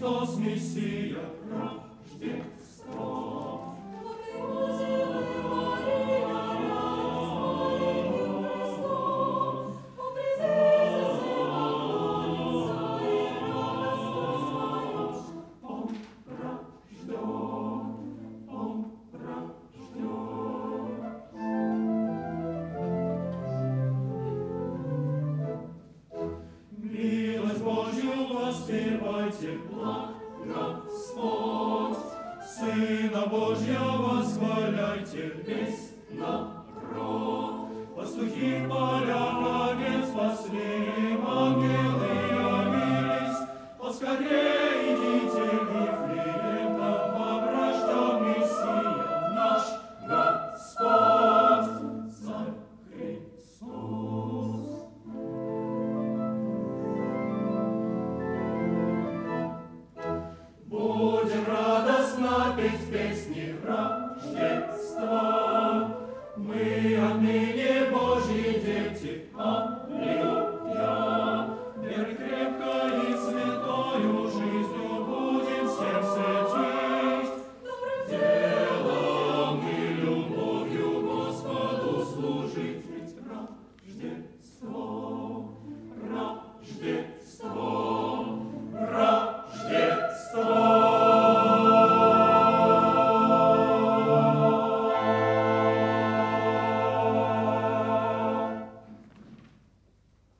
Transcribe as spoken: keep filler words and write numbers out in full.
Христос Мессия, Рождество. Воспевайте, благ Господь, Сына Божья восхваляйте весь народ. Пастухи в полях овец пасли, ангелы явились, поскорей идите в Вифлеем, там вам рожден Мессия наш Господь, Царь Христос. Будем радостно петь песни Рождества. Мы отныне Божьи дети. Аллилуйя.